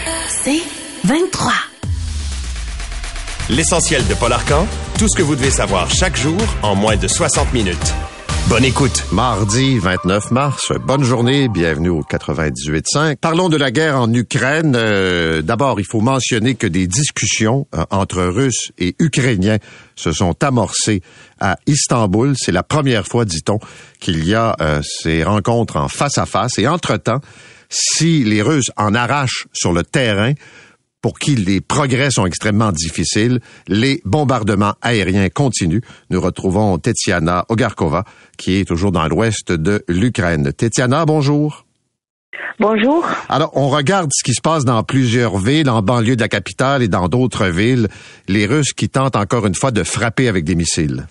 C'est 23. L'essentiel de Paul Arcand, tout ce que vous devez savoir chaque jour en moins de 60 minutes. Bonne écoute. Mardi 29 mars, bonne journée, bienvenue au 98.5. Parlons de la guerre en Ukraine. D'abord, il faut mentionner que des discussions entre Russes et Ukrainiens se sont amorcées à Istanbul. C'est la première fois, dit-on, qu'il y a ces rencontres en face à face. Et entre-temps, si les Russes en arrachent sur le terrain, pour qui les progrès sont extrêmement difficiles, les bombardements aériens continuent. Nous retrouvons Tetiana Ogarkova, qui est toujours dans l'ouest de l'Ukraine. Tetiana, bonjour. Bonjour. Alors, on regarde ce qui se passe dans plusieurs villes, en banlieue de la capitale et dans d'autres villes. Les Russes qui tentent encore une fois de frapper avec des missiles.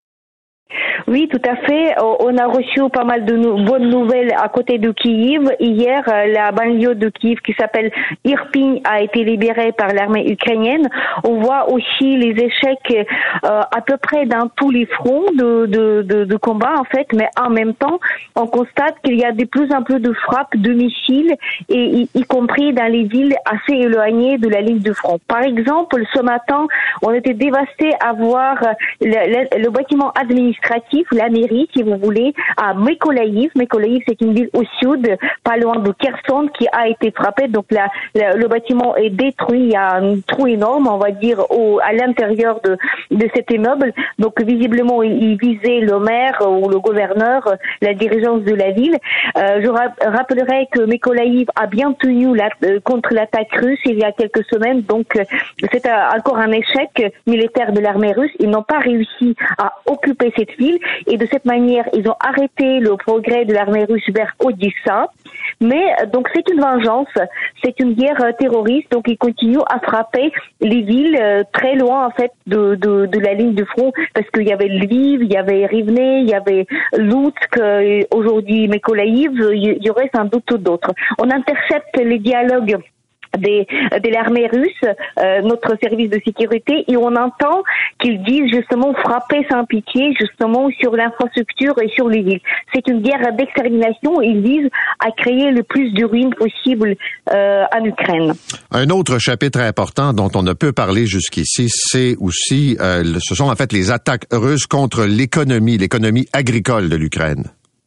Oui, tout à fait. On a reçu pas mal de bonnes nouvelles à côté de Kiev. Hier, la banlieue de Kiev qui s'appelle Irpin a été libérée par l'armée ukrainienne. On voit aussi les échecs à peu près dans tous les fronts de combat en fait, mais en même temps, on constate qu'il y a de plus en plus de frappes de missiles, et y compris dans les villes assez éloignées de la ligne de front. Par exemple, ce matin, on était dévastés à voir le bâtiment administratif, la mairie, si vous voulez, à Mykolaiv. Mykolaiv, c'est une ville au sud, pas loin de Kherson, qui a été frappée. Donc le bâtiment est détruit. Il y a un trou énorme, on va dire, à l'intérieur de cet immeuble. Donc visiblement, il visait le maire ou le gouverneur, la dirigeance de la ville. Je rappellerai que Mykolaiv a bien tenu contre l'attaque russe il y a quelques semaines. Donc c'est encore un échec militaire de l'armée russe. Ils n'ont pas réussi à occuper cette ville. Et de cette manière, ils ont arrêté le progrès de l'armée russe vers Odessa. Mais donc c'est une vengeance, c'est une guerre terroriste. Donc ils continuent à frapper les villes très loin en fait de la ligne de front, parce qu'il y avait Lviv, il y avait Rivne, il y avait Lutsk, aujourd'hui Mykolaiv, il y aurait sans doute d'autres. On intercepte les dialogues de l'armée russe, notre service de sécurité, et on entend qu'ils disent justement frapper sans pitié justement sur l'infrastructure et sur les villes. C'est une guerre d'extermination. Ils visent à créer le plus de ruines possible en Ukraine. Un autre chapitre important dont on ne peut parler jusqu'ici, c'est aussi, ce sont en fait les attaques russes contre l'économie agricole de l'Ukraine.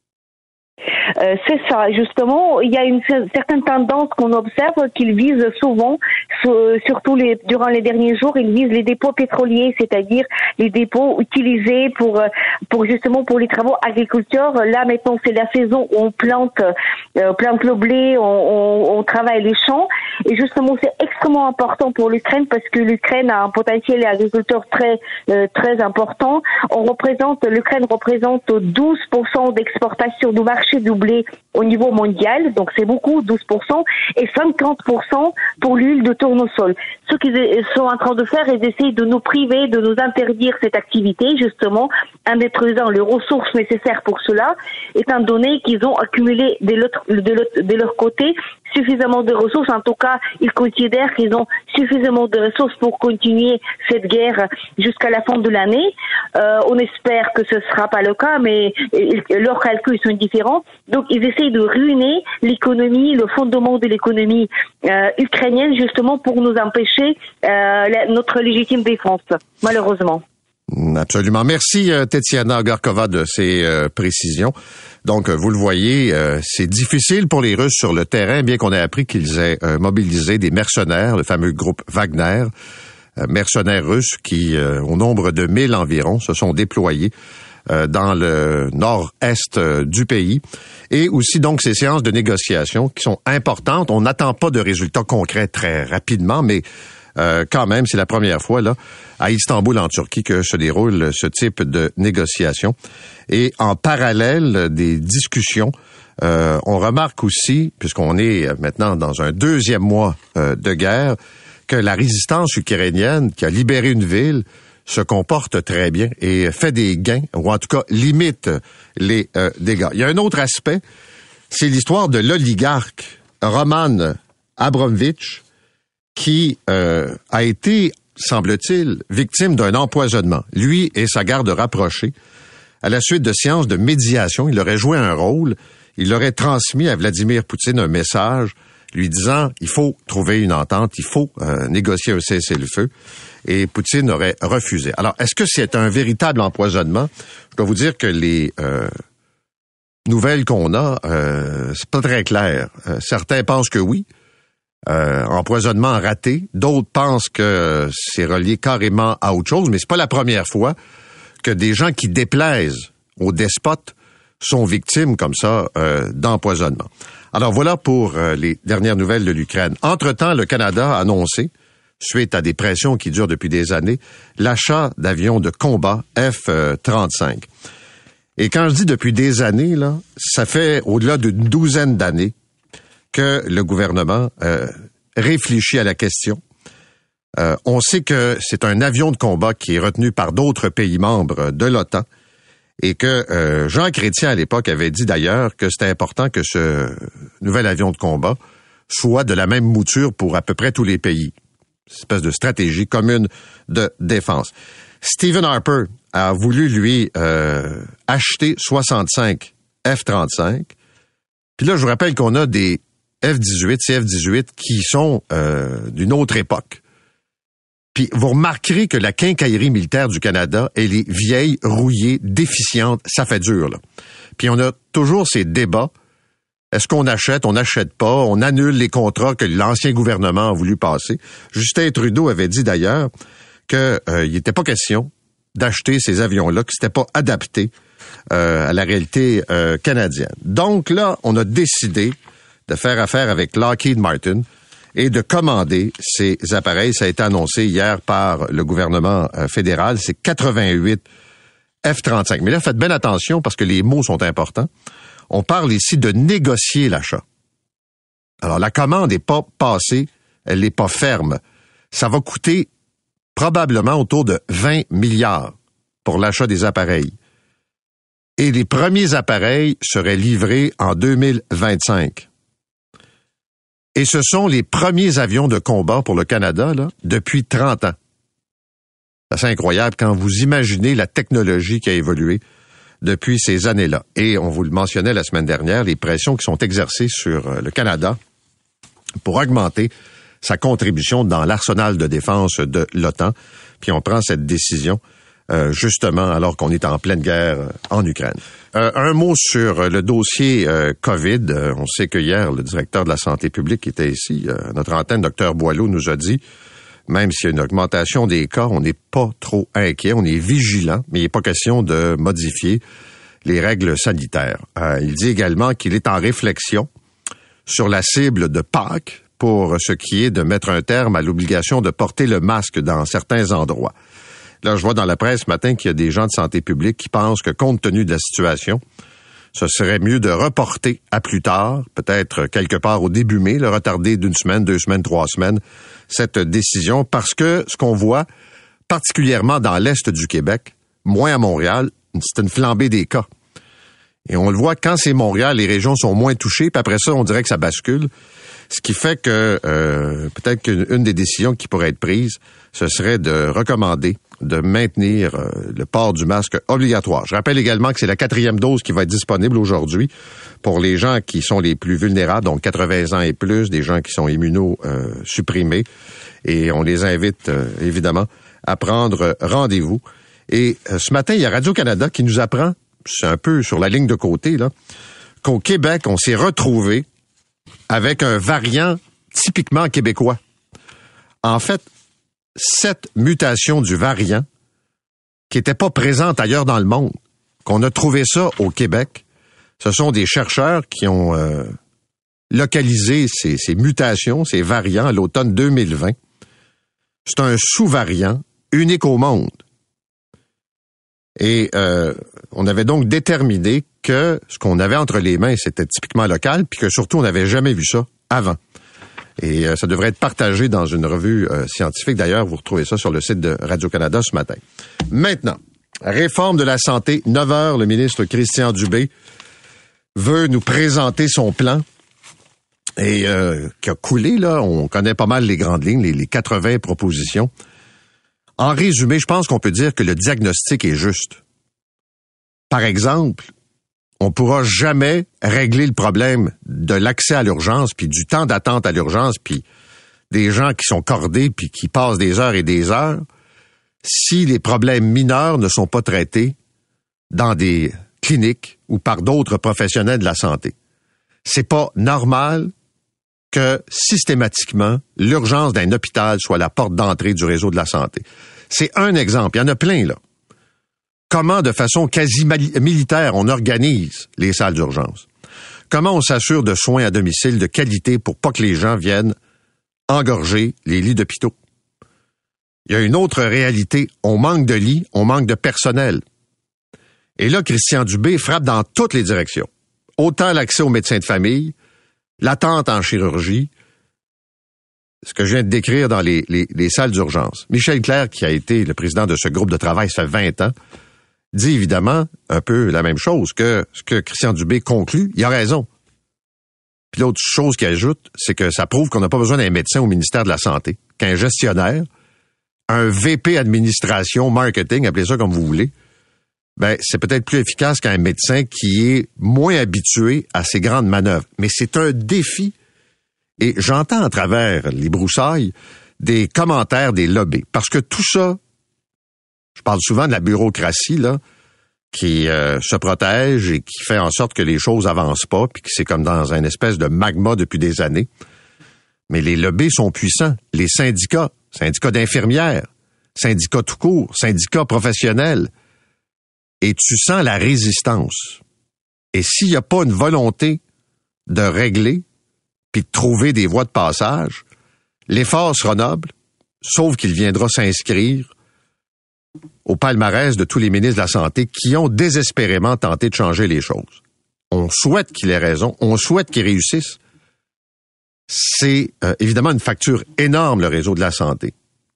C'est ça, justement. Il y a une certaine tendance qu'on observe qu'ils visent souvent, surtout durant les derniers jours, ils visent les dépôts pétroliers, c'est-à-dire les dépôts utilisés pour les travaux agriculteurs. Là, maintenant, c'est la saison où on plante le blé, on travaille les champs. Et justement, c'est extrêmement important pour l'Ukraine parce que l'Ukraine a un potentiel agriculteur très important. L'Ukraine représente 12% d'exportation du marché du blé au niveau mondial, donc c'est beaucoup, 12%, et 50% pour l'huile de tournesol. Ce qu'ils sont en train de faire est d'essayer de nous priver, de nous interdire cette activité, justement, en détruisant les ressources nécessaires pour cela, étant donné qu'ils ont accumulé de leur côté suffisamment de ressources. En tout cas, ils considèrent qu'ils ont suffisamment de ressources pour continuer cette guerre jusqu'à la fin de l'année. On espère que ce ne sera pas le cas, mais leurs calculs sont différents. Donc, ils essayent de ruiner l'économie, le fondement de l'économie ukrainienne, justement pour nous empêcher notre légitime défense, malheureusement. Absolument. Merci, Tetiana Ogarkova, de ces précisions. Donc, vous le voyez, c'est difficile pour les Russes sur le terrain, bien qu'on ait appris qu'ils aient mobilisé des mercenaires, le fameux groupe Wagner, mercenaires russes qui, au nombre de 1000 environ, se sont déployés dans le nord-est du pays. Et aussi, donc, ces séances de négociation qui sont importantes. On n'attend pas de résultats concrets très rapidement, mais quand même, c'est la première fois là à Istanbul, en Turquie, que se déroule ce type de négociation. Et en parallèle des discussions, on remarque aussi, puisqu'on est maintenant dans un deuxième mois de guerre, que la résistance ukrainienne qui a libéré une ville se comporte très bien et fait des gains, ou en tout cas limite les dégâts. Il y a un autre aspect, c'est l'histoire de l'oligarque Roman Abramovich, qui a été, semble-t-il, victime d'un empoisonnement. Lui et sa garde rapprochée, à la suite de séances de médiation, il aurait joué un rôle, il aurait transmis à Vladimir Poutine un message lui disant il faut trouver une entente, il faut négocier un cessez-le-feu. Et Poutine aurait refusé. Alors, est-ce que c'est un véritable empoisonnement? Je dois vous dire que les nouvelles qu'on a, c'est pas très clair. Certains pensent que oui. Empoisonnement raté. D'autres pensent que c'est relié carrément à autre chose, mais c'est pas la première fois que des gens qui déplaisent aux despotes sont victimes comme ça d'empoisonnement. Alors voilà pour les dernières nouvelles de l'Ukraine. Entre-temps, le Canada a annoncé, suite à des pressions qui durent depuis des années, l'achat d'avions de combat F-35. Et quand je dis depuis des années, là, ça fait au-delà d'une douzaine d'années que le gouvernement réfléchit à la question. On sait que c'est un avion de combat qui est retenu par d'autres pays membres de l'OTAN et que Jean Chrétien, à l'époque, avait dit d'ailleurs que c'était important que ce nouvel avion de combat soit de la même mouture pour à peu près tous les pays. Une espèce de stratégie commune de défense. Stephen Harper a voulu, lui, acheter 65 F-35. Puis là, je vous rappelle qu'on a des F-18, CF-18 qui sont d'une autre époque. Puis vous remarquerez que la quincaillerie militaire du Canada, elle est vieille, rouillée, déficiente. Ça fait dur, là. Puis on a toujours ces débats. Est-ce qu'on achète, on n'achète pas, on annule les contrats que l'ancien gouvernement a voulu passer. Justin Trudeau avait dit d'ailleurs qu'il n'était pas question d'acheter ces avions-là, que c'était pas adapté à la réalité canadienne. Donc là, on a décidé de faire affaire avec Lockheed Martin et de commander ces appareils. Ça a été annoncé hier par le gouvernement fédéral. C'est 88 F-35. Mais là, faites bien attention parce que les mots sont importants. On parle ici de négocier l'achat. Alors, la commande n'est pas passée, elle n'est pas ferme. Ça va coûter probablement autour de 20 milliards pour l'achat des appareils. Et les premiers appareils seraient livrés en 2025. Et ce sont les premiers avions de combat pour le Canada là, depuis 30 ans. C'est assez incroyable quand vous imaginez la technologie qui a évolué depuis ces années-là. Et on vous le mentionnait la semaine dernière, les pressions qui sont exercées sur le Canada pour augmenter sa contribution dans l'arsenal de défense de l'OTAN. Puis on prend cette décision justement alors qu'on est en pleine guerre en Ukraine. Un mot sur le dossier COVID. On sait que hier, le directeur de la santé publique qui était ici, notre antenne, Dr Boileau, nous a dit, même s'il y a une augmentation des cas, on n'est pas trop inquiet, on est vigilant, mais il n'est pas question de modifier les règles sanitaires. Il dit également qu'il est en réflexion sur la cible de Pâques pour ce qui est de mettre un terme à l'obligation de porter le masque dans certains endroits. Là, je vois dans la presse ce matin qu'il y a des gens de santé publique qui pensent que, compte tenu de la situation, ce serait mieux de reporter à plus tard, peut-être quelque part au début mai, le retarder d'une semaine, 2 semaines, 3 semaines, cette décision, parce que ce qu'on voit, particulièrement dans l'est du Québec, moins à Montréal, c'est une flambée des cas. Et on le voit, quand c'est Montréal, les régions sont moins touchées, puis après ça, on dirait que ça bascule. Ce qui fait que peut-être qu'une des décisions qui pourrait être prise, ce serait de recommander de maintenir le port du masque obligatoire. Je rappelle également que c'est la 4e dose qui va être disponible aujourd'hui pour les gens qui sont les plus vulnérables, donc 80 ans et plus, des gens qui sont immunosupprimés. Et on les invite évidemment à prendre rendez-vous. Et ce matin, il y a Radio-Canada qui nous apprend, c'est un peu sur la ligne de côté, là, qu'au Québec, on s'est retrouvé avec un variant typiquement québécois. En fait, cette mutation du variant qui n'était pas présente ailleurs dans le monde, qu'on a trouvé ça au Québec, ce sont des chercheurs qui ont localisé ces mutations, ces variants à l'automne 2020. C'est un sous-variant unique au monde. Et on avait donc déterminé que ce qu'on avait entre les mains, c'était typiquement local, puis que surtout, on n'avait jamais vu ça avant. Et ça devrait être partagé dans une revue scientifique. D'ailleurs, vous retrouvez ça sur le site de Radio-Canada ce matin. Maintenant, réforme de la santé, 9h, le ministre Christian Dubé veut nous présenter son plan et qui a coulé, là. On connaît pas mal les grandes lignes, les 80 propositions. En résumé, je pense qu'on peut dire que le diagnostic est juste. Par exemple, on pourra jamais régler le problème de l'accès à l'urgence, puis du temps d'attente à l'urgence, puis des gens qui sont cordés, puis qui passent des heures et des heures, si les problèmes mineurs ne sont pas traités dans des cliniques ou par d'autres professionnels de la santé. C'est pas normal que systématiquement, l'urgence d'un hôpital soit la porte d'entrée du réseau de la santé. C'est un exemple, il y en a plein là. Comment, de façon quasi militaire, on organise les salles d'urgence? Comment on s'assure de soins à domicile de qualité pour pas que les gens viennent engorger les lits d'hôpitaux? Il y a une autre réalité, on manque de lits, on manque de personnel. Et là, Christian Dubé frappe dans toutes les directions. Autant l'accès aux médecins de famille, l'attente en chirurgie, ce que je viens de décrire dans les salles d'urgence. Michel Clerc, qui a été le président de ce groupe de travail, ça fait 20 ans, dit évidemment un peu la même chose que ce que Christian Dubé conclut. Il a raison. Puis l'autre chose qu'il ajoute, c'est que ça prouve qu'on n'a pas besoin d'un médecin au ministère de la Santé, qu'un gestionnaire, un VP administration, marketing, appelez ça comme vous voulez, ben c'est peut-être plus efficace qu'un médecin qui est moins habitué à ces grandes manœuvres. Mais c'est un défi. Et j'entends à travers les broussailles des commentaires des lobbies. Parce que tout ça, je parle souvent de la bureaucratie, là, qui se protège et qui fait en sorte que les choses avancent pas, puis que c'est comme dans une espèce de magma depuis des années. Mais les lobbies sont puissants. Les syndicats d'infirmières, syndicats tout court, syndicats professionnels. Et tu sens la résistance. Et s'il n'y a pas une volonté de régler, puis de trouver des voies de passage, l'effort sera noble, sauf qu'il viendra s'inscrire au palmarès de tous les ministres de la Santé qui ont désespérément tenté de changer les choses. On souhaite qu'il ait raison, on souhaite qu'il réussisse. C'est évidemment une facture énorme, le réseau de la santé.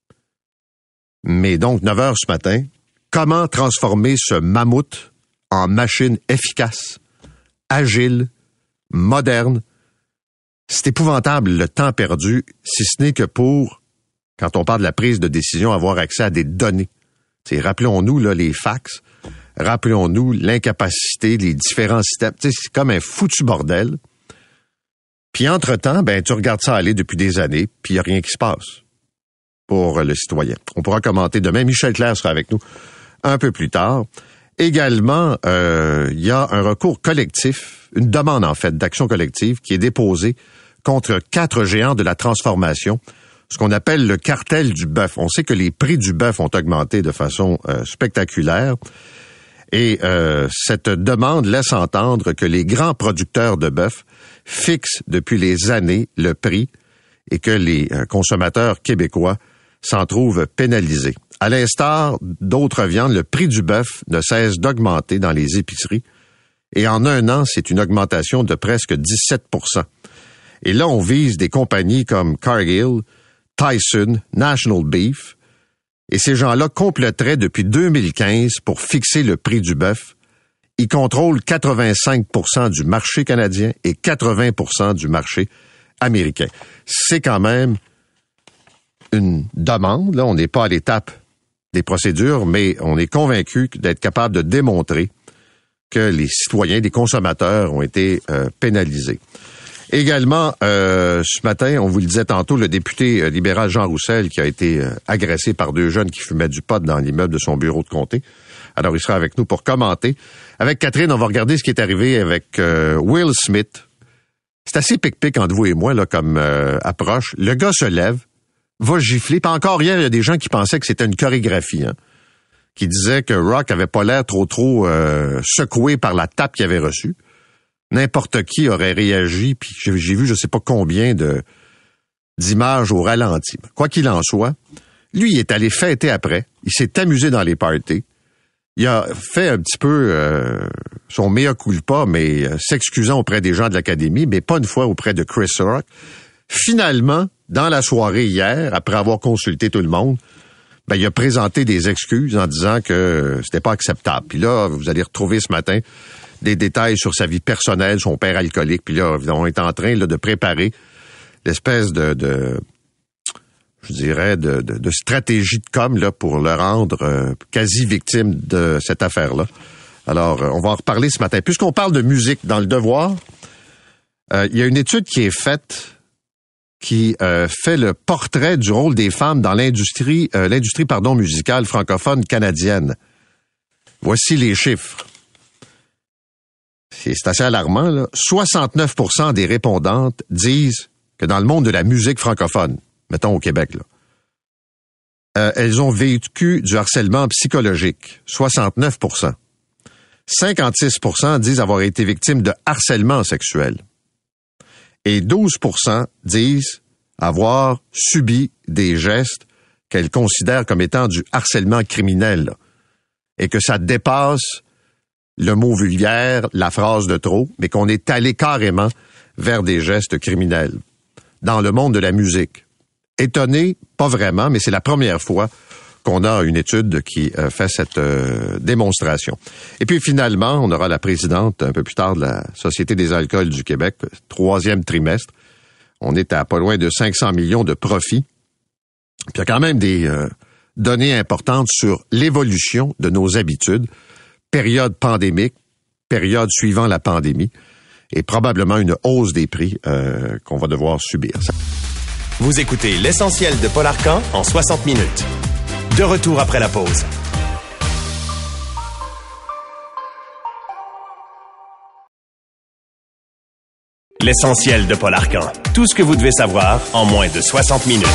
Mais donc, 9 heures ce matin, comment transformer ce mammouth en machine efficace, agile, moderne? C'est épouvantable le temps perdu, si ce n'est que pour, quand on parle de la prise de décision, avoir accès à des données. Rappelons-nous là, les fax, rappelons-nous l'incapacité des différents systèmes. C'est comme un foutu bordel. Puis entre-temps, tu regardes ça aller depuis des années, puis il n'y a rien qui se passe pour le citoyen. On pourra commenter demain. Michel Clerc sera avec nous un peu plus tard. Également, il y a un recours collectif, une demande en fait d'action collective qui est déposée contre 4 géants de la transformation, ce qu'on appelle le cartel du bœuf. On sait que les prix du bœuf ont augmenté de façon spectaculaire et cette demande laisse entendre que les grands producteurs de bœuf fixent depuis les années le prix et que les consommateurs québécois s'en trouvent pénalisés. À l'instar d'autres viandes, le prix du bœuf ne cesse d'augmenter dans les épiceries et en un an, c'est une augmentation de presque 17%. Et là, on vise des compagnies comme Cargill, Tyson, National Beef, et ces gens-là compléteraient depuis 2015 pour fixer le prix du bœuf. Ils contrôlent 85% du marché canadien et 80% du marché américain. C'est quand même une demande. Là, on n'est pas à l'étape des procédures, mais on est convaincu d'être capable de démontrer que les citoyens, les consommateurs ont été pénalisés. Également, ce matin, on vous le disait tantôt, le député libéral Jean Roussel qui a été agressé par 2 jeunes qui fumaient du pot dans l'immeuble de son bureau de comté. Alors, il sera avec nous pour commenter. Avec Catherine, on va regarder ce qui est arrivé avec Will Smith. C'est assez pic-pic entre vous et moi, là, comme approche. Le gars se lève, va gifler. Pas encore hier, il y a des gens qui pensaient que c'était une chorégraphie, qui disaient que Rock avait pas l'air trop secoué par la tape qu'il avait reçue. N'importe qui aurait réagi, puis j'ai vu je sais pas combien d'images au ralenti. Quoi qu'il en soit, lui, il est allé fêter après. Il s'est amusé dans les parties. Il a fait un petit peu son mea culpa, mais s'excusant auprès des gens de l'Académie, mais pas une fois auprès de Chris Rock. Finalement, dans la soirée hier, après avoir consulté tout le monde, il a présenté des excuses en disant que c'était pas acceptable. Puis là, vous allez retrouver ce matin des détails sur sa vie personnelle, son père alcoolique. Puis là, on est en train là, de préparer l'espèce de stratégie de com là pour le rendre quasi victime de cette affaire-là. Alors, on va en reparler ce matin. Puisqu'on parle de musique dans le Devoir, il y a une étude qui est faite qui fait le portrait du rôle des femmes dans l'industrie musicale francophone canadienne. Voici les chiffres. C'est assez alarmant, là. 69% des répondantes disent que dans le monde de la musique francophone, mettons au Québec, là, elles ont vécu du harcèlement psychologique. 69%. 56% disent avoir été victimes de harcèlement sexuel. Et 12% disent avoir subi des gestes qu'elles considèrent comme étant du harcèlement criminel, là, et que ça dépasse le mot vulgaire, la phrase de trop, mais qu'on est allé carrément vers des gestes criminels dans le monde de la musique. Étonné, pas vraiment, mais c'est la première fois qu'on a une étude qui fait cette démonstration. Et puis finalement, on aura la présidente un peu plus tard de la Société des alcools du Québec, 3e trimestre. On est à pas loin de 500 millions de profits. Puis il y a quand même des données importantes sur l'évolution de nos habitudes, période pandémique, période suivant la pandémie, et probablement une hausse des prix qu'on va devoir subir. Vous écoutez l'essentiel de Paul Arcan en 60 minutes. De retour après la pause. L'essentiel de Paul Arcan. Tout ce que vous devez savoir en moins de 60 minutes.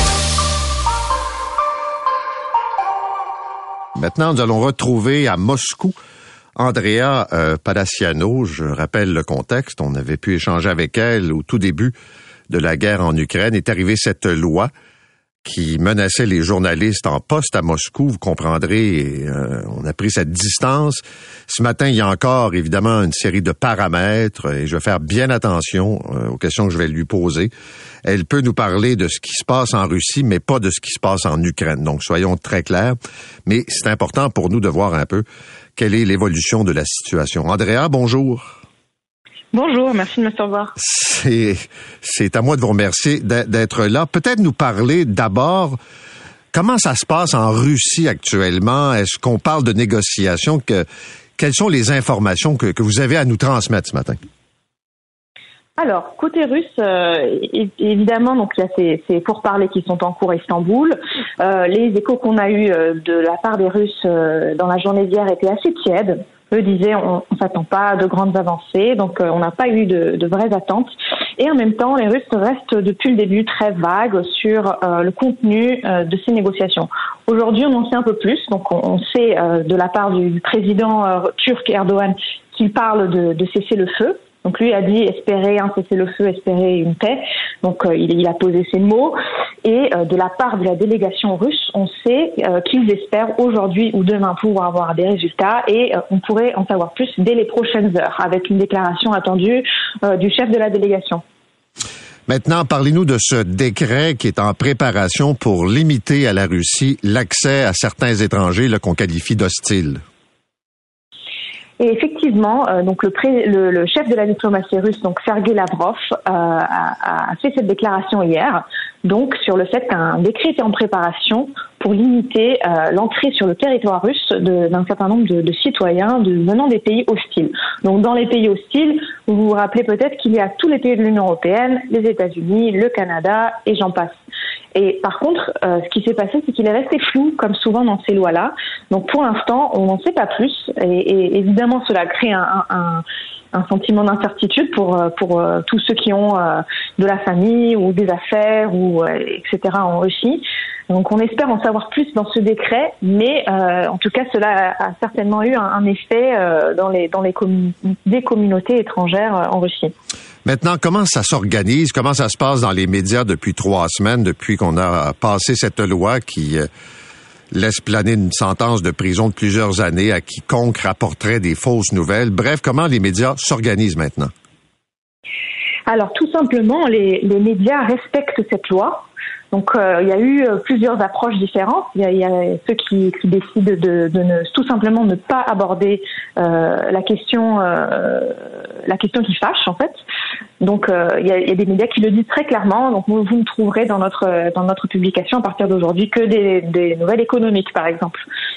Maintenant, nous allons retrouver à Moscou Andrea Palaciano. Je rappelle le contexte. On avait pu échanger avec elle au tout début de la guerre en Ukraine. Est arrivée cette loi qui menaçait les journalistes en poste à Moscou. Vous comprendrez, on a pris cette distance. Ce matin, il y a encore, évidemment, une série de paramètres et je vais faire bien attention aux questions que je vais lui poser. Elle peut nous parler de ce qui se passe en Russie, mais pas de ce qui se passe en Ukraine. Donc, soyons très clairs. Mais c'est important pour nous de voir un peu quelle est l'évolution de la situation. Andrea, bonjour. Bonjour, merci de me recevoir. C'est à moi de vous remercier d'être là. Peut-être nous parler d'abord, comment ça se passe en Russie actuellement? Est-ce qu'on parle de négociations? Quelles sont les informations que vous avez à nous transmettre ce matin? Alors, côté russe, évidemment, donc il y a ces pourparlers qui sont en cours à Istanbul. Les échos qu'on a eus de la part des Russes dans la journée d'hier étaient assez tièdes. Eux disaient on s'attend pas à de grandes avancées, donc on n'a pas eu de vraies attentes. Et en même temps, les Russes restent depuis le début très vagues sur le contenu de ces négociations. Aujourd'hui, on en sait un peu plus. Donc on sait de la part du président turc Erdogan qu'il parle de cesser le feu. Donc lui a dit espérer un cessez-le-feu, espérer une paix. Donc il a posé ces mots. Et de la part de la délégation russe, on sait qu'ils espèrent aujourd'hui ou demain pouvoir avoir des résultats et on pourrait en savoir plus dès les prochaines heures avec une déclaration attendue du chef de la délégation. Maintenant, parlez-nous de ce décret qui est en préparation pour limiter à la Russie l'accès à certains étrangers là, qu'on qualifie d'hostiles. Et effectivement, donc le chef de la diplomatie russe, donc Sergei Lavrov, a fait cette déclaration hier, donc sur le fait qu'un décret était en préparation pour limiter l'entrée sur le territoire russe d'un certain nombre de citoyens venant des pays hostiles. Donc dans les pays hostiles, vous vous rappelez peut-être qu'il y a tous les pays de l'Union européenne, les États-Unis, le Canada et j'en passe. Et par contre, ce qui s'est passé, c'est qu'il est resté flou, comme souvent dans ces lois-là. Donc pour l'instant, on n'en sait pas plus. Et évidemment, cela crée un sentiment d'incertitude pour tous ceux qui ont de la famille ou des affaires ou etc. en Russie. Donc on espère en savoir plus dans ce décret, mais en tout cas cela a certainement eu un effet dans des communautés étrangères en Russie. Maintenant, comment ça s'organise? Comment ça se passe dans les médias depuis 3 semaines, depuis qu'on a passé cette loi qui laisse planer une sentence de prison de plusieurs années à quiconque rapporterait des fausses nouvelles? Bref, comment les médias s'organisent maintenant? Alors, tout simplement, les médias respectent cette loi. Donc, il y a eu plusieurs approches différentes. Il y a ceux qui décident de tout simplement ne pas aborder la question qui fâche, en fait. Donc, il y a des médias qui le disent très clairement. Donc, vous ne trouverez dans notre publication à partir d'aujourd'hui que des nouvelles économiques, par exemple.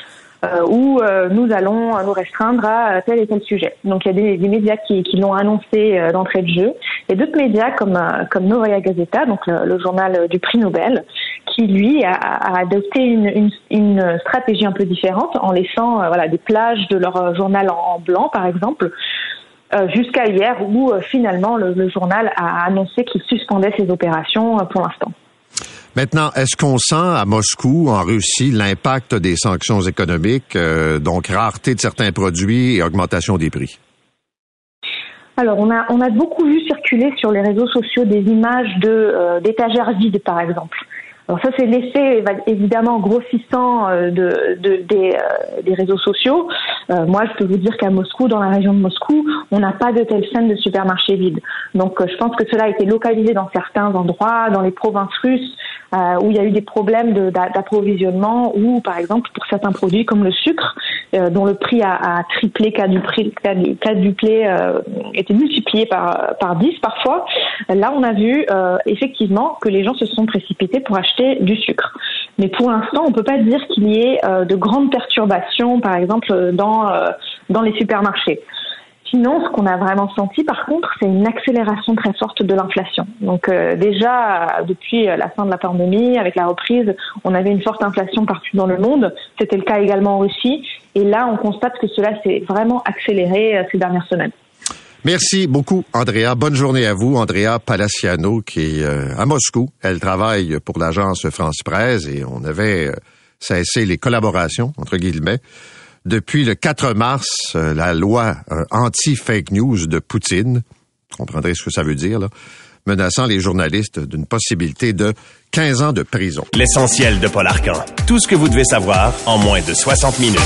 où nous allons nous restreindre à tel et tel sujet. Donc il y a des médias qui l'ont annoncé d'entrée de jeu, et d'autres médias comme Novaya Gazeta, donc le journal du prix Nobel, qui lui a adopté une stratégie un peu différente en laissant des plages de leur journal en blanc par exemple, jusqu'à hier où finalement le journal a annoncé qu'il suspendait ses opérations pour l'instant. Maintenant, est-ce qu'on sent à Moscou, en Russie, l'impact des sanctions économiques, donc rareté de certains produits et augmentation des prix? Alors, on a beaucoup vu circuler sur les réseaux sociaux des images d'étagères vides, par exemple. Alors ça, c'est l'effet évidemment grossissant des réseaux sociaux. Moi, je peux vous dire qu'à Moscou, dans la région de Moscou, on n'a pas de telle scène de supermarché vide. Donc, je pense que cela a été localisé dans certains endroits, dans les provinces russes, où il y a eu des problèmes d'approvisionnement, ou par exemple pour certains produits comme le sucre, dont le prix a triplé, quadruplé, été multiplié par 10 parfois. Là, on a vu effectivement que les gens se sont précipités pour acheter du sucre. Mais pour l'instant, on peut pas dire qu'il y ait de grandes perturbations, par exemple, dans les supermarchés. Sinon, ce qu'on a vraiment senti, par contre, c'est une accélération très forte de l'inflation. Donc déjà, depuis la fin de la pandémie, avec la reprise, on avait une forte inflation partout dans le monde. C'était le cas également en Russie. Et là, on constate que cela s'est vraiment accéléré ces dernières semaines. Merci beaucoup, Andrea. Bonne journée à vous. Andrea Palaciano, qui est à Moscou. Elle travaille pour l'agence France Presse et on avait cessé les collaborations, entre guillemets. Depuis le 4 mars, la loi anti-fake news de Poutine, vous comprendrez ce que ça veut dire, là, menaçant les journalistes d'une possibilité de 15 ans de prison. L'essentiel de Paul Arcan. Tout ce que vous devez savoir en moins de 60 minutes.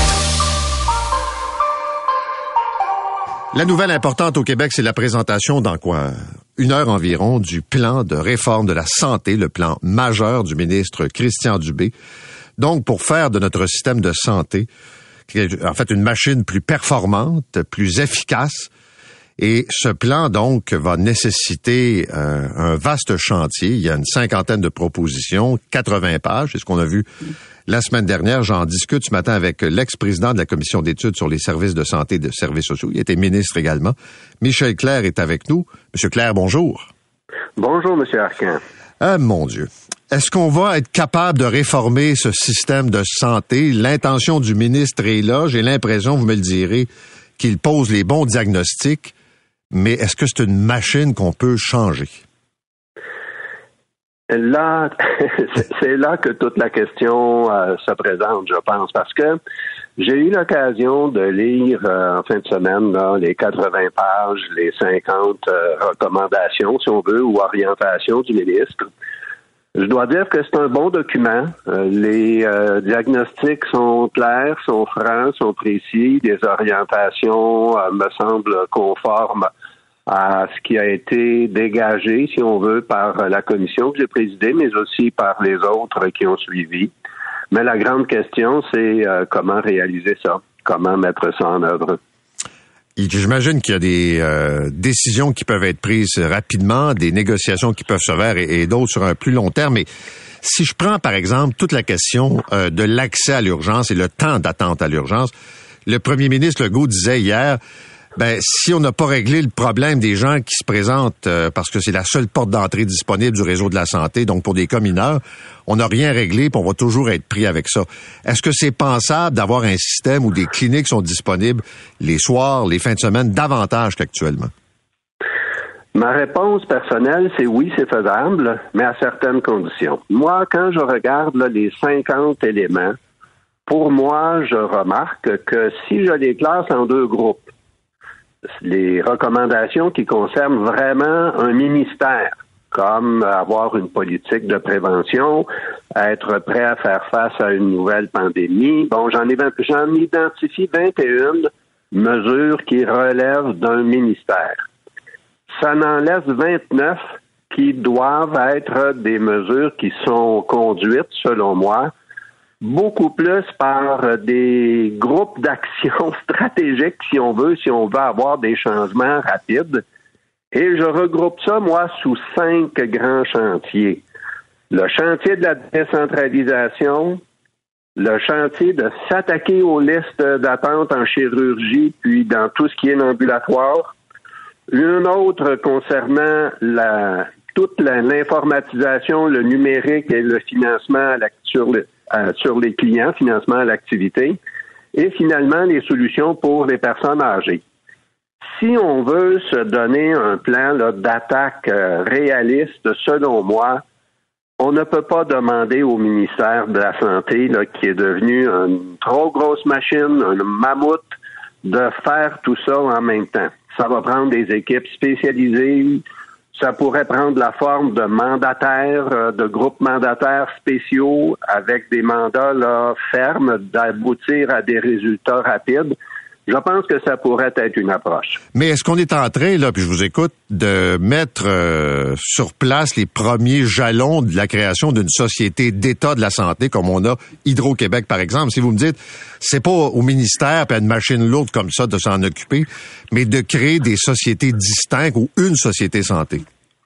La nouvelle importante au Québec, c'est la présentation dans une heure environ du plan de réforme de la santé, le plan majeur du ministre Christian Dubé. Donc, pour faire de notre système de santé, en fait, une machine plus performante, plus efficace. Et ce plan, donc, va nécessiter un vaste chantier. Il y a une 50aine de propositions, 80 pages. C'est ce qu'on a vu la semaine dernière. J'en discute ce matin avec l'ex-président de la Commission d'études sur les services de santé et de services sociaux. Il était ministre également. Michel Clerc est avec nous. Monsieur Clerc, bonjour. Bonjour, Monsieur Arcan. Ah, mon Dieu. Est-ce qu'on va être capable de réformer ce système de santé? L'intention du ministre est là. J'ai l'impression, vous me le direz, qu'il pose les bons diagnostics. Mais est-ce que c'est une machine qu'on peut changer? Là, c'est là que toute la question se présente, je pense, parce que j'ai eu l'occasion de lire en fin de semaine là, les 80 pages, les 50 recommandations, si on veut, ou orientations du ministre. Je dois dire que c'est un bon document. Les diagnostics sont clairs, sont francs, sont précis. Les orientations me semblent conformes à ce qui a été dégagé, si on veut, par la commission que j'ai présidée, mais aussi par les autres qui ont suivi. Mais la grande question, c'est comment réaliser ça, comment mettre ça en œuvre. J'imagine qu'il y a des décisions qui peuvent être prises rapidement, des négociations qui peuvent se faire et d'autres sur un plus long terme. Mais si je prends, par exemple, toute la question de l'accès à l'urgence et le temps d'attente à l'urgence, le premier ministre Legault disait hier, si on n'a pas réglé le problème des gens qui se présentent parce que c'est la seule porte d'entrée disponible du réseau de la santé, donc pour des cas mineurs, on n'a rien réglé puis on va toujours être pris avec ça. Est-ce que c'est pensable d'avoir un système où des cliniques sont disponibles les soirs, les fins de semaine, davantage qu'actuellement? Ma réponse personnelle, c'est oui, c'est faisable, mais à certaines conditions. Moi, quand je regarde là, les 50 éléments, pour moi, je remarque que si je les classe en deux groupes, les recommandations qui concernent vraiment un ministère, comme avoir une politique de prévention, être prêt à faire face à une nouvelle pandémie. Bon, j'en identifie 21 mesures qui relèvent d'un ministère. Ça en laisse 29 qui doivent être des mesures qui sont conduites, selon moi, beaucoup plus par des groupes d'action stratégiques, si on veut avoir des changements rapides. Et je regroupe ça, moi, sous 5 grands chantiers. Le chantier de la décentralisation, le chantier de s'attaquer aux listes d'attente en chirurgie, puis dans tout ce qui est l'ambulatoire. Une autre concernant toute l'informatisation, le numérique et le financement sur les clients, financement à l'activité. Et finalement, les solutions pour les personnes âgées. Si on veut se donner un plan là, d'attaque réaliste, selon moi, on ne peut pas demander au ministère de la Santé, là, qui est devenu une trop grosse machine, un mammouth, de faire tout ça en même temps. Ça va prendre des équipes spécialisées, ça pourrait prendre la forme de mandataires, de groupes mandataires spéciaux avec des mandats là, fermes d'aboutir à des résultats rapides. Je pense que ça pourrait être une approche. Mais est-ce qu'on est en train, là, puis je vous écoute, de mettre sur place les premiers jalons de la création d'une société d'État de la santé, comme on a Hydro-Québec, par exemple? Si vous me dites, c'est pas au ministère puis à une machine lourde comme ça de s'en occuper, mais de créer des sociétés distinctes ou une société santé.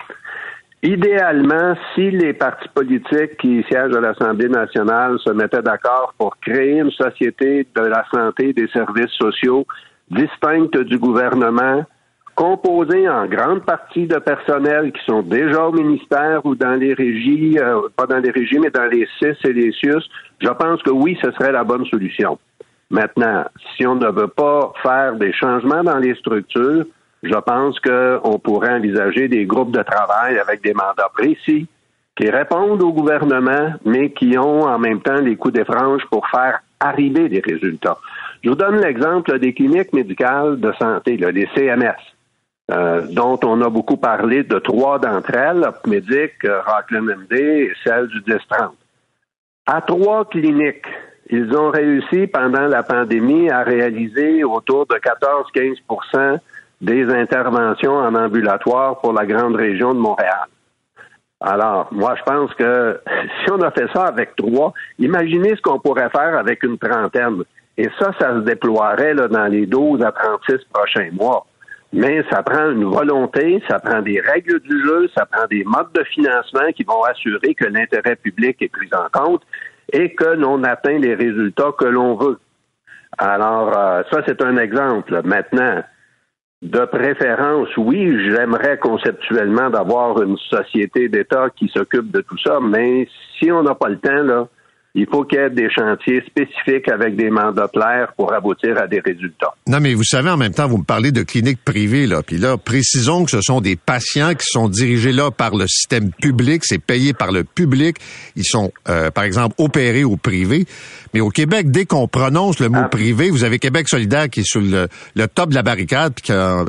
Idéalement, si les partis politiques qui siègent à l'Assemblée nationale se mettaient d'accord pour créer une société de la santé et des services sociaux distincte du gouvernement, composée en grande partie de personnels qui sont déjà au ministère ou dans les régies, pas dans les régies, mais dans les CIS et les CIUS, je pense que oui, ce serait la bonne solution. Maintenant, si on ne veut pas faire des changements dans les structures, je pense qu'on pourrait envisager des groupes de travail avec des mandats précis qui répondent au gouvernement, mais qui ont en même temps les coups des franges pour faire arriver des résultats. Je vous donne l'exemple des cliniques médicales de santé, là, les CMS, dont on a beaucoup parlé de 3 d'entre elles, Opmédic, Rockland MD et celle du 10-30. À 3 cliniques, ils ont réussi pendant la pandémie à réaliser autour de 14-15% des interventions en ambulatoire pour la grande région de Montréal. Alors, moi, je pense que si on a fait ça avec 3, imaginez ce qu'on pourrait faire avec une trentaine. Et ça se déploierait là, dans les 12 à 36 prochains mois. Mais ça prend une volonté, ça prend des règles du jeu, ça prend des modes de financement qui vont assurer que l'intérêt public est pris en compte et que l'on atteint les résultats que l'on veut. Alors, ça, c'est un exemple. Maintenant, de préférence, oui, j'aimerais conceptuellement d'avoir une société d'État qui s'occupe de tout ça, mais si on n'a pas le temps, là, il faut qu'il y ait des chantiers spécifiques avec des mandats clairs pour aboutir à des résultats. Non, mais vous savez, en même temps, vous me parlez de cliniques privées, là. Puis là, précisons que ce sont des patients qui sont dirigés là par le système public, c'est payé par le public. Ils sont, par exemple, opérés au privé. Mais au Québec, dès qu'on prononce le mot privé, vous avez Québec solidaire qui est sur le top de la barricade. Puis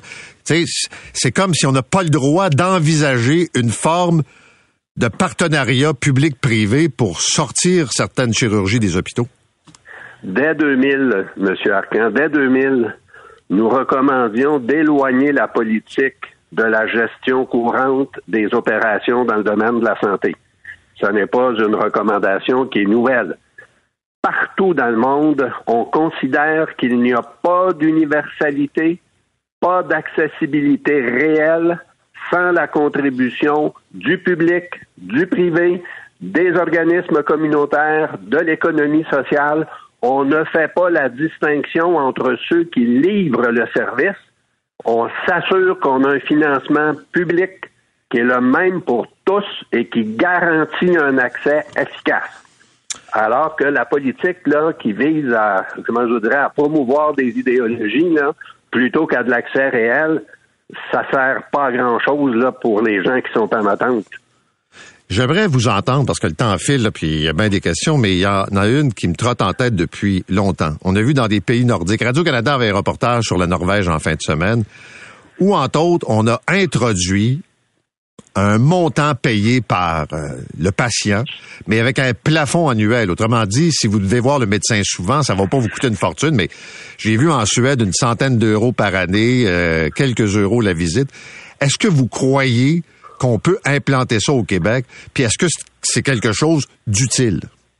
c'est comme si on n'a pas le droit d'envisager une forme de partenariat public-privé pour sortir certaines chirurgies des hôpitaux? Dès 2000, M. Arcan, dès 2000, nous recommandions d'éloigner la politique de la gestion courante des opérations dans le domaine de la santé. Ce n'est pas une recommandation qui est nouvelle. Partout dans le monde, on considère qu'il n'y a pas d'universalité, pas d'accessibilité réelle sans la contribution du public, du privé, des organismes communautaires, de l'économie sociale. On ne fait pas la distinction entre ceux qui livrent le service. On s'assure qu'on a un financement public qui est le même pour tous et qui garantit un accès efficace. Alors que la politique là, qui vise à promouvoir des idéologies là, plutôt qu'à de l'accès réel, ça sert pas à grand-chose là, pour les gens qui sont en attente. J'aimerais vous entendre, parce que le temps file, là, puis il y a bien des questions, mais il y en a une qui me trotte en tête depuis longtemps. On a vu dans des pays nordiques, Radio-Canada avait un reportage sur la Norvège en fin de semaine, où, entre autres, on a introduit un montant payé par le patient, mais avec un plafond annuel. Autrement dit, si vous devez voir le médecin souvent, ça va pas vous coûter une fortune, mais j'ai vu en Suède une centaine d'euros par année, quelques euros la visite. Est-ce que vous croyez qu'on peut implanter ça au Québec? Puis est-ce que c'est quelque chose d'utile?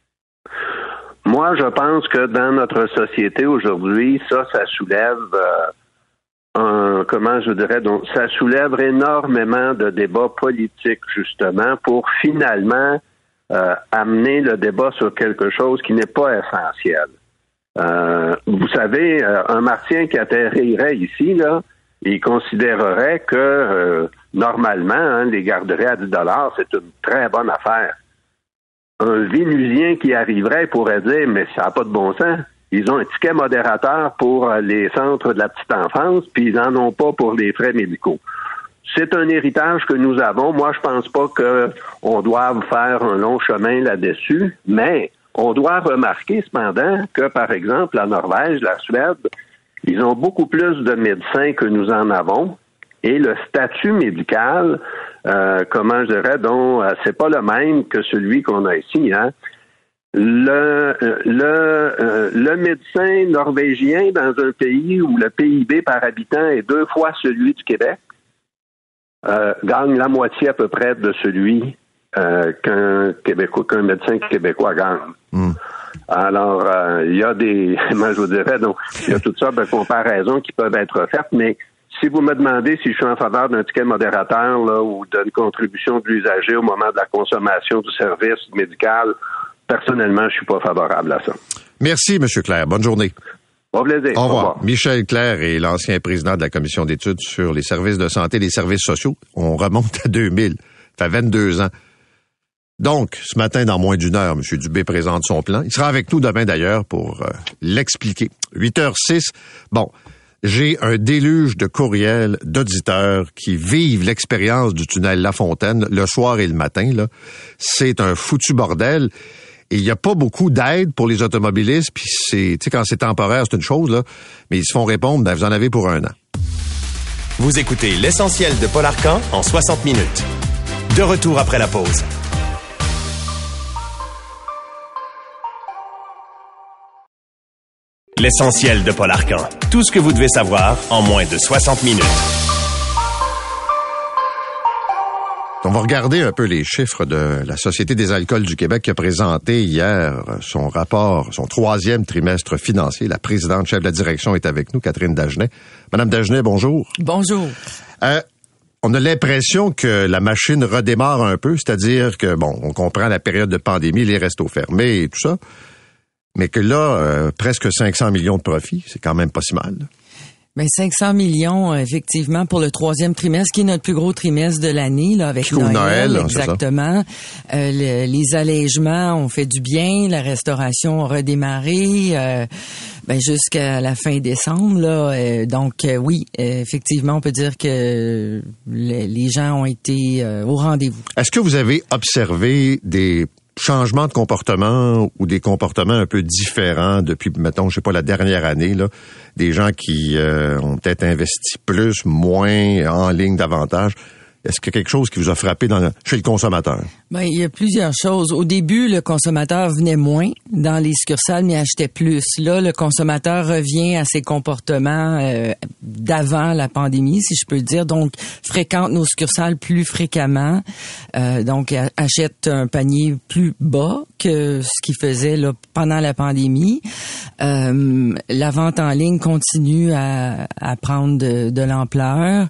Moi, je pense que dans notre société aujourd'hui, ça soulève ça soulève énormément de débats politiques, justement, pour finalement amener le débat sur quelque chose qui n'est pas essentiel. Vous savez, un Martien qui atterrirait ici, là, il considérerait que normalement, les garderies à 10 $, c'est une très bonne affaire. Un Vénusien qui arriverait pourrait dire, mais ça n'a pas de bon sens. Ils ont un ticket modérateur pour les centres de la petite enfance, puis ils n'en ont pas pour les frais médicaux. C'est un héritage que nous avons. Moi, je pense pas qu'on doive faire un long chemin là-dessus, mais on doit remarquer cependant que, par exemple, la Norvège, la Suède, ils ont beaucoup plus de médecins que nous en avons, et le statut médical, comment je dirais, donc, c'est pas le même que celui qu'on a ici, hein. Le médecin norvégien dans un pays où le PIB par habitant est 2 fois celui du Québec gagne la moitié à peu près de celui qu'un médecin québécois gagne. Alors, il y a moi je vous dirais, donc, il y a toutes sortes de comparaisons qui peuvent être faites, mais si vous me demandez si je suis en faveur d'un ticket modérateur là, ou d'une contribution de l'usager au moment de la consommation du service médical, personnellement, je suis pas favorable à ça. Merci, M. Clerc. Bonne journée. Au plaisir. Au revoir. Michel Clerc est l'ancien président de la Commission d'études sur les services de santé et les services sociaux. On remonte à 2000. Ça fait 22 ans. Donc, ce matin, dans moins d'une heure, M. Dubé présente son plan. Il sera avec nous demain, d'ailleurs, pour l'expliquer. 8h06. Bon, j'ai un déluge de courriels d'auditeurs qui vivent l'expérience du tunnel La Fontaine le soir et le matin. Là, c'est un foutu bordel. Et il n'y a pas beaucoup d'aide pour les automobilistes. Puis c'est, tu sais, quand c'est temporaire, c'est une chose, là. Mais ils se font répondre, ben, vous en avez pour 1 an. Vous écoutez l'essentiel de Paul Arcand en 60 minutes. De retour après la pause. L'essentiel de Paul Arcand. Tout ce que vous devez savoir en moins de 60 minutes. On va regarder un peu les chiffres de la Société des alcools du Québec qui a présenté hier son rapport, son 3e trimestre financier. La présidente chef de la direction est avec nous, Catherine Dagenet. Madame Dagenet, bonjour. Bonjour. On a l'impression que la machine redémarre un peu, c'est-à-dire que, bon, on comprend la période de pandémie, les restos fermés et tout ça, mais que là, presque 500 millions de profits, c'est quand même pas si mal. Ben 500 millions, effectivement, pour le 3e trimestre, qui est notre plus gros trimestre de l'année, là, avec Noël. Exactement. Les allègements ont fait du bien, la restauration a redémarré, jusqu'à la fin décembre, là. Donc, oui, effectivement, on peut dire que les gens ont été au rendez-vous. Est-ce que vous avez observé des changements de comportement ou des comportements un peu différents depuis, mettons, je sais pas, la dernière année, là, des gens qui ont peut-être investi plus, moins, en ligne davantage. Est-ce qu'il y a quelque chose qui vous a frappé chez le consommateur? Ben, il y a plusieurs choses. Au début, le consommateur venait moins dans les succursales, mais achetait plus. Là, le consommateur revient à ses comportements d'avant la pandémie, si je peux le dire. Donc, fréquente nos succursales plus fréquemment. Donc, achète un panier plus bas que ce qu'il faisait là, pendant la pandémie. La vente en ligne continue à prendre de l'ampleur.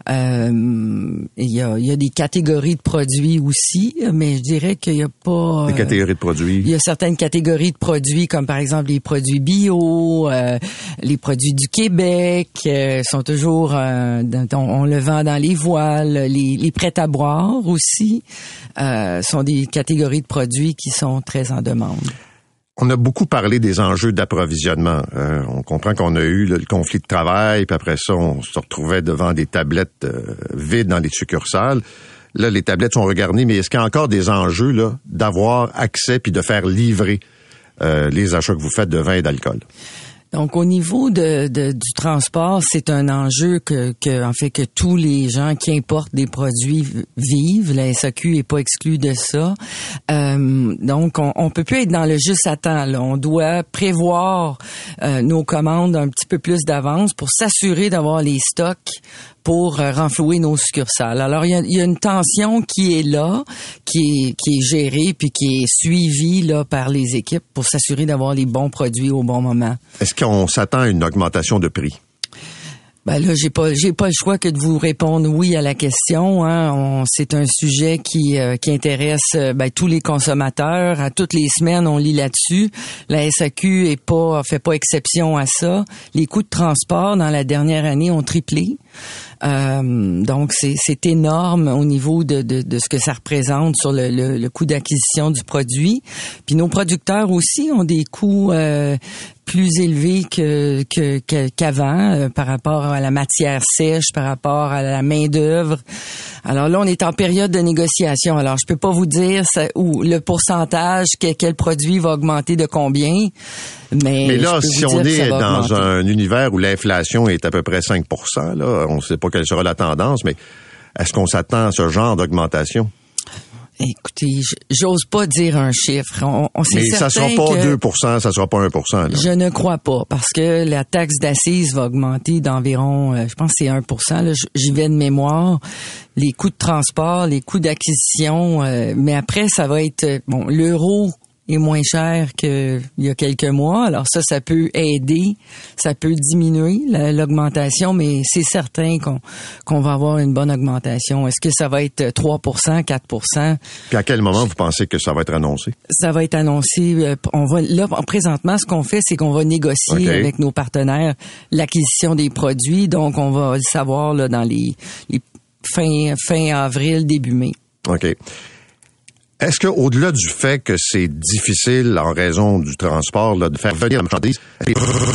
Il y a des catégories de produits aussi, mais je dirais qu'il y a pas... Des catégories de produits? Il y a certaines catégories de produits, comme par exemple les produits bio, les produits du Québec, sont toujours... on le vend dans les voiles, les prêts à boire aussi, sont des catégories de produits qui sont très en demande. On a beaucoup parlé des enjeux d'approvisionnement. On comprend qu'on a eu le conflit de travail, puis après ça, on se retrouvait devant des tablettes vides dans les succursales. Là, les tablettes sont regarnies, mais est-ce qu'il y a encore des enjeux là d'avoir accès puis de faire livrer les achats que vous faites de vin et d'alcool? Donc, au niveau du transport, c'est un enjeu que tous les gens qui importent des produits vivent. La SAQ est pas exclue de ça. Donc, on peut plus être dans le juste à temps, là. On doit prévoir nos commandes un petit peu plus d'avance pour s'assurer d'avoir les stocks pour renflouer nos succursales. Alors, il y a une tension qui est là, qui est gérée puis qui est suivie là par les équipes pour s'assurer d'avoir les bons produits au bon moment. Est-ce qu'on s'attend à une augmentation de prix? Ben là, j'ai pas le choix que de vous répondre oui à la question. Hein. C'est un sujet qui intéresse tous les consommateurs. À toutes les semaines, on lit là-dessus. La SAQ fait pas exception à ça. Les coûts de transport dans la dernière année ont triplé. Donc c'est énorme au niveau de ce que ça représente sur le coût d'acquisition du produit. Puis nos producteurs aussi ont des coûts plus élevés qu'avant par rapport à la matière sèche, par rapport à la main-d'œuvre. Alors là, on est en période de négociation. Alors, je peux pas vous dire le pourcentage, quel produit va augmenter de combien. Mais là, si on est dans un univers où l'inflation est à peu près 5 %, là, on ne sait pas quelle sera la tendance, mais est-ce qu'on s'attend à ce genre d'augmentation? Écoutez, j'ose pas dire un chiffre. Mais ça sera pas 2 %, ça sera pas 1 %. Là. Je ne crois pas, parce que la taxe d'assises va augmenter d'environ, je pense que c'est 1 %. Là, j'y vais de mémoire. Les coûts de transport, les coûts d'acquisition, mais après, ça va être... l'euro est moins cher qu'il y a quelques mois. Alors ça peut aider, ça peut diminuer l'augmentation, mais c'est certain qu'on va avoir une bonne augmentation. Est-ce que ça va être 3 %, 4 %? Puis à quel moment vous pensez que ça va être annoncé? Ça va être annoncé. Présentement, ce qu'on fait, c'est qu'on va négocier avec nos partenaires l'acquisition des produits. Donc, on va le savoir là, dans les fin avril, début mai. OK. Est-ce que, au-delà du fait que c'est difficile en raison du transport là, de faire venir la marchandise, les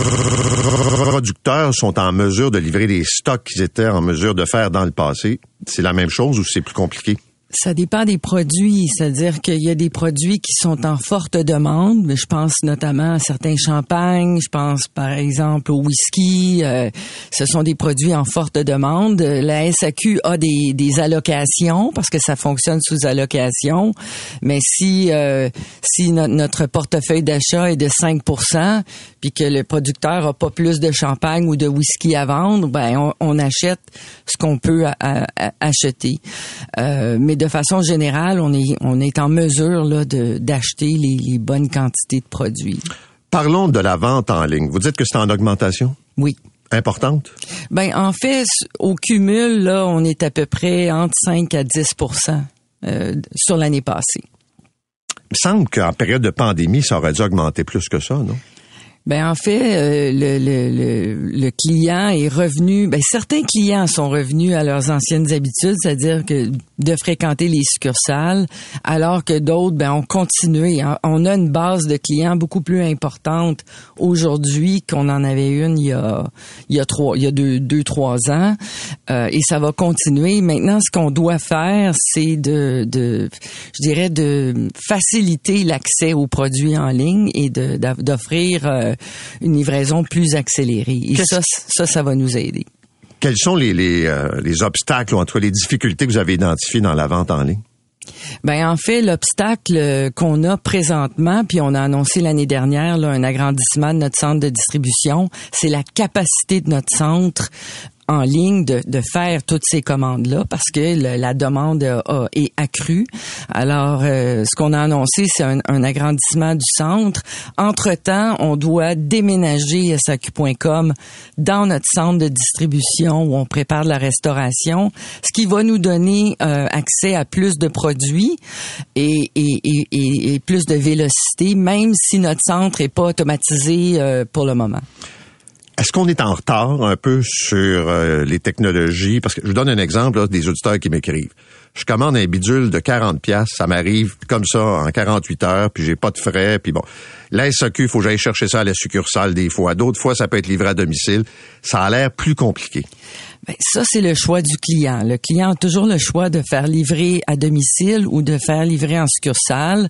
producteurs sont en mesure de livrer des stocks qu'ils étaient en mesure de faire dans le passé? C'est la même chose ou c'est plus compliqué? Ça dépend des produits, c'est-à-dire qu'il y a des produits qui sont en forte demande, mais je pense notamment à certains champagnes, je pense par exemple au whisky, ce sont des produits en forte demande. La SAQ a des allocations parce que ça fonctionne sous allocation, mais si notre portefeuille d'achat est de 5 % puis que le producteur a pas plus de champagne ou de whisky à vendre, ben on achète ce qu'on peut acheter. Mais de façon générale, on est en mesure là d'acheter les bonnes quantités de produits. Parlons de la vente en ligne. Vous dites que c'est en augmentation? Oui. Importante? Ben en fait, au cumul, là, on est à peu près entre 5 à 10 % sur l'année passée. Il me semble qu'en période de pandémie, ça aurait dû augmenter plus que ça, non? Ben en fait, le client est revenu. Ben certains clients sont revenus à leurs anciennes habitudes, c'est-à-dire que de fréquenter les succursales, alors que d'autres ont continué. On a une base de clients beaucoup plus importante aujourd'hui qu'on en avait une il y a 2-3 ans, et ça va continuer. Maintenant, ce qu'on doit faire, c'est de faciliter l'accès aux produits en ligne et d'offrir une livraison plus accélérée. Et ça va nous aider. Quels sont les obstacles ou en tout cas les difficultés que vous avez identifiées dans la vente en ligne? Ben en fait, l'obstacle qu'on a présentement, puis on a annoncé l'année dernière là, un agrandissement de notre centre de distribution, c'est la capacité de notre centre en ligne de faire toutes ces commandes-là parce que la demande est accrue. Alors, ce qu'on a annoncé, c'est un agrandissement du centre. Entre-temps, on doit déménager SAQ.com dans notre centre de distribution où on prépare de la restauration, ce qui va nous donner accès à plus de produits et plus de vélocité, même si notre centre est pas automatisé pour le moment. Est-ce qu'on est en retard un peu sur les technologies? Parce que je vous donne un exemple là, des auditeurs qui m'écrivent. Je commande un bidule de 40$, ça m'arrive comme ça en 48 heures, puis j'ai pas de frais, puis bon. La SAQ, il faut que j'aille chercher ça à la succursale des fois. D'autres fois, ça peut être livré à domicile. Ça a l'air plus compliqué. Ben, ça, c'est le choix du client. Le client a toujours le choix de faire livrer à domicile ou de faire livrer en succursale.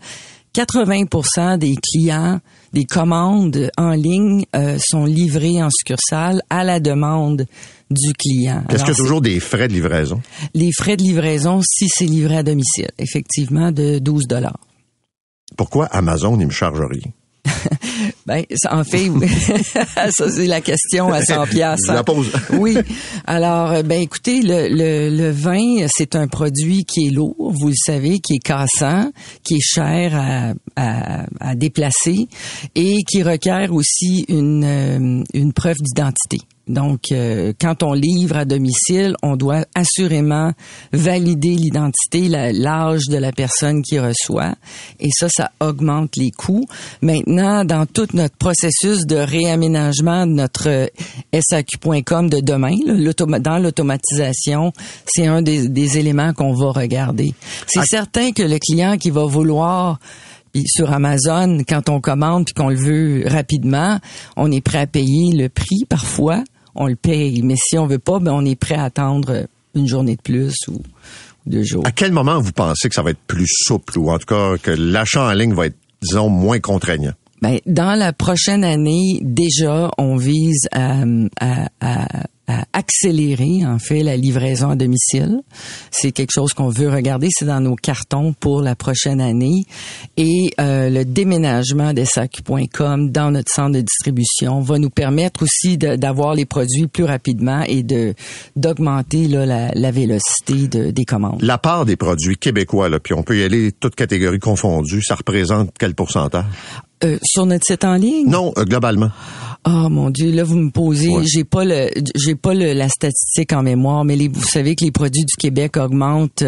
80% des clients, des commandes en ligne sont livrées en succursale à la demande du client. Est-ce qu'il y a toujours des frais de livraison? Les frais de livraison, si c'est livré à domicile, effectivement, de 12$. Pourquoi Amazon ne me charge rien? Ben, en fait, ça c'est la question à 100$. Je la pose. Oui. Alors, écoutez, le vin, c'est un produit qui est lourd, vous le savez, qui est cassant, qui est cher à déplacer et qui requiert aussi une preuve d'identité. Donc, quand on livre à domicile, on doit assurément valider l'identité, l'âge de la personne qui reçoit. Et ça augmente les coûts. Maintenant, dans tout notre processus de réaménagement de notre SAQ.com de demain, là, dans l'automatisation, c'est un des éléments qu'on va regarder. C'est certain que le client qui va vouloir... Puis sur Amazon, quand on commande puis qu'on le veut rapidement, on est prêt à payer le prix parfois. On le paye. Mais si on veut pas, ben on est prêt à attendre une journée de plus ou 2 jours. À quel moment vous pensez que ça va être plus souple ou en tout cas que l'achat en ligne va être, disons, moins contraignant? Ben, dans la prochaine année, déjà, on vise à accélérer, en fait, la livraison à domicile. C'est quelque chose qu'on veut regarder. C'est dans nos cartons pour la prochaine année. Et le déménagement des SAQ.com dans notre centre de distribution va nous permettre aussi d'avoir les produits plus rapidement et d'augmenter là, la vélocité des commandes. La part des produits québécois, là, puis on peut y aller toutes catégories confondues, ça représente quel pourcentage? Sur notre site en ligne? Non, globalement. Oh mon Dieu, là vous me posez, j'ai pas la statistique en mémoire, mais vous savez que les produits du Québec augmentent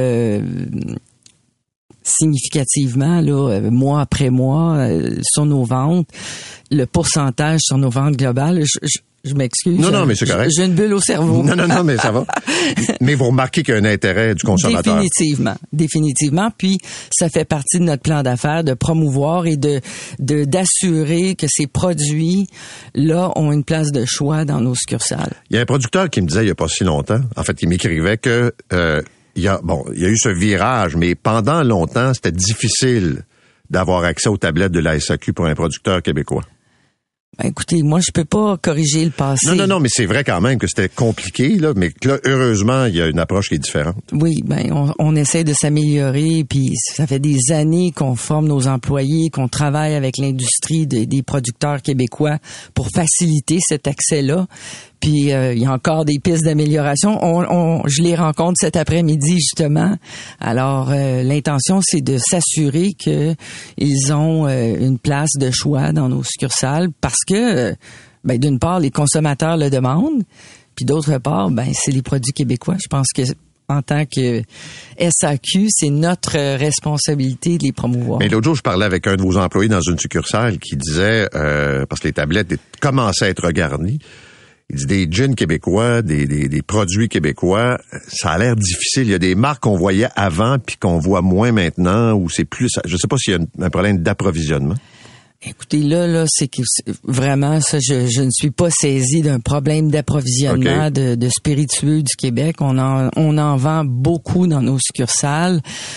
significativement là, mois après mois sur nos ventes. Le pourcentage sur nos ventes globales, je m'excuse. Non, mais c'est correct. J'ai une bulle au cerveau. Non, mais ça va. Mais vous remarquez qu'il y a un intérêt du consommateur. Définitivement. Puis, ça fait partie de notre plan d'affaires de promouvoir et d'assurer que ces produits-là ont une place de choix dans nos succursales. Il y a un producteur qui me disait il y a pas si longtemps, en fait, il m'écrivait que il y a eu ce virage, mais pendant longtemps, c'était difficile d'avoir accès aux tablettes de la SAQ pour un producteur québécois. Ben écoutez, moi je peux pas corriger le passé. Non, mais c'est vrai quand même que c'était compliqué là, mais que là heureusement il y a une approche qui est différente. Oui, ben on essaie de s'améliorer, puis ça fait des années qu'on forme nos employés, qu'on travaille avec l'industrie des producteurs québécois pour faciliter cet accès-là. Puis il y a encore des pistes d'amélioration. Je les rencontre cet après-midi justement. Alors l'intention c'est de s'assurer que ils ont une place de choix dans nos succursales parce que ben d'une part les consommateurs le demandent, puis d'autre part ben c'est les produits québécois. Je pense que en tant que SAQ, c'est notre responsabilité de les promouvoir. Mais l'autre jour, je parlais avec un de vos employés dans une succursale qui disait parce que les tablettes commençaient à être regarnies. Il dit des gins québécois, des produits québécois, ça a l'air difficile. Il y a des marques qu'on voyait avant puis qu'on voit moins maintenant, ou c'est plus. Je sais pas s'il y a un problème d'approvisionnement. Écoutez, là, c'est que vraiment ça, je ne suis pas saisie d'un problème d'approvisionnement de spiritueux du Québec. On en vend beaucoup dans nos succursales.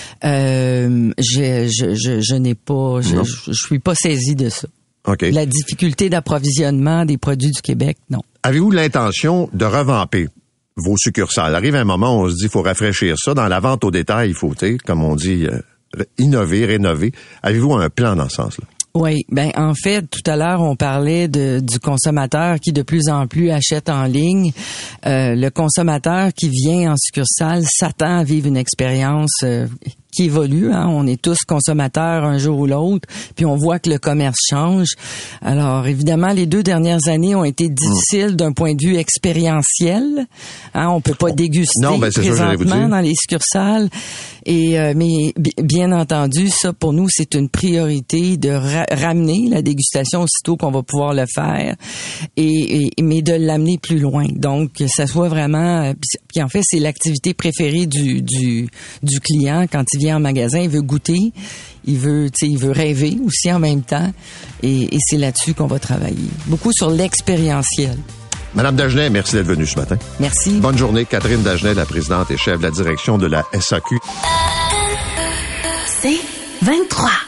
Je n'ai pas, je suis pas saisie de ça. Okay. La difficulté d'approvisionnement des produits du Québec, non. Avez-vous l'intention de revamper vos succursales? Arrive un moment où on se dit qu'il faut rafraîchir ça. Dans la vente au détail, il faut, comme on dit, innover, rénover. Avez-vous un plan dans ce sens-là? Oui, ben en fait, tout à l'heure, on parlait du consommateur qui de plus en plus achète en ligne. Le consommateur qui vient en succursale s'attend à vivre une expérience qui évolue. Hein? On est tous consommateurs un jour ou l'autre, puis on voit que le commerce change. Alors, évidemment, les 2 dernières années ont été difficiles d'un point de vue expérientiel. Hein? On peut pas déguster présentement dans les succursales. Et mais bien entendu, ça pour nous c'est une priorité de ramener la dégustation aussitôt qu'on va pouvoir le faire, mais de l'amener plus loin. Donc que ça soit vraiment. Puis en fait c'est l'activité préférée du client quand il vient en magasin, il veut goûter, il veut rêver aussi en même temps, et c'est là-dessus qu'on va travailler. Beaucoup sur l'expérientiel. Madame Dagenet, merci d'être venue ce matin. Merci. Bonne journée. Catherine Dagenet, la présidente et chef de la direction de la SAQ. C'est 23.